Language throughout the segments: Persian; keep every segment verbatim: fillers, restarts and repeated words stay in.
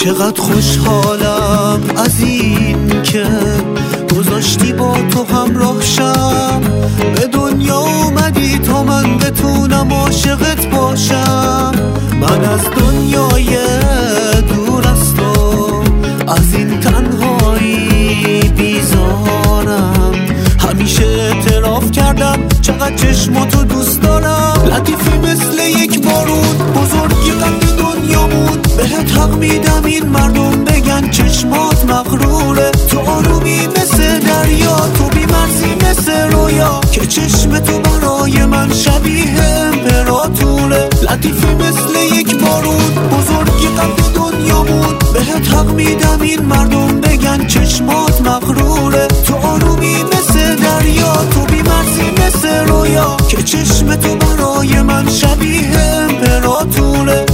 چقدر خوشحالم از این که گذاشتی با تو همراه شم، به دنیا اومدی تا من بتونم عاشقت باشم. من از دنیای دور از تو، از این تنهایی بیزارم. همیشه اعتراف کردم چقدر چشماتو دوست دارم. لطیفی مثل یک بارون، بزرگی قد دنیا بود. بهت حق میدم این مردم بگن چشمات مغروره. تو آرومی مثل دریا، تو بی‌مرزی مثل رویا، که چشم تو برای من شبیه امپراتوره. لطیفی مثل یک بارون، بزرگی قد دنیا بود. بهت حق میدم این مردم بگن چشمات مغروره. تو آرومی مثل دریا، تو بی‌مرزی مثل رویا، که چشم تو برای من شبیه امپراتوره.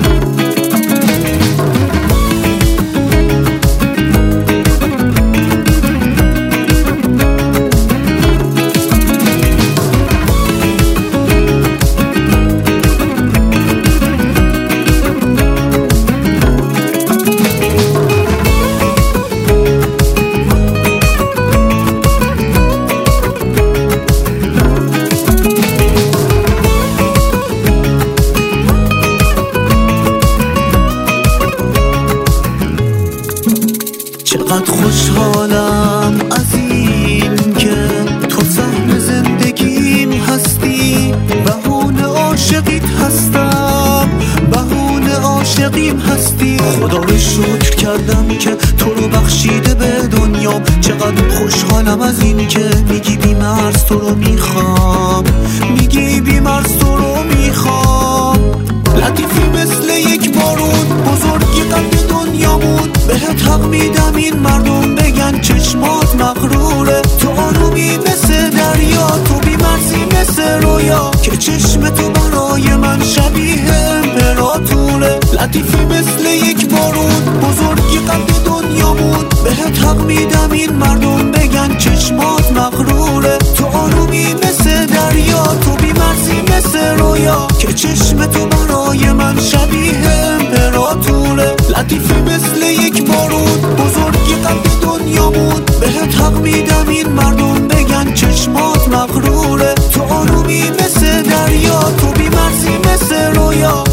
چقدر خوشحالم از این که تو سهم زندگیم هستی. بهونه عاشقیت هستم، بهونه عاشقیم هستی. خدا رو شکر کردم که تو رو بخشیده به دنیا. چقدر خوشحالم از این که میگی بی‌مرز تو رو میخوام، میگی بی‌مرز تو رو میخوام. لطیفی مثل یک بارون، بزرگی قد دنیا بود. بهت حق میدم این مردم بگن چشمات مغروره. تو آرومی مثل دریا، تو بی‌مرزی مثل رویا، که چشم تو برای من شبیه امپراتوره. لطیفی مثل یک بارون، بزرگی قد دنیا بود. بهت حق میدم این مردم بگن چشمات مغروره. تو آرومی مثل دریا، تو بی‌مرزی مثل رویا، که چشم تو برای من شبیه امپراتوره. لطیفی مثل یک بارون، بزرگی قد دنیا بود. بهت حق میدم این مردم بگن چشمات مغروره. تو آرومی مثل دریا، تو بی‌مرزی مثل رویا،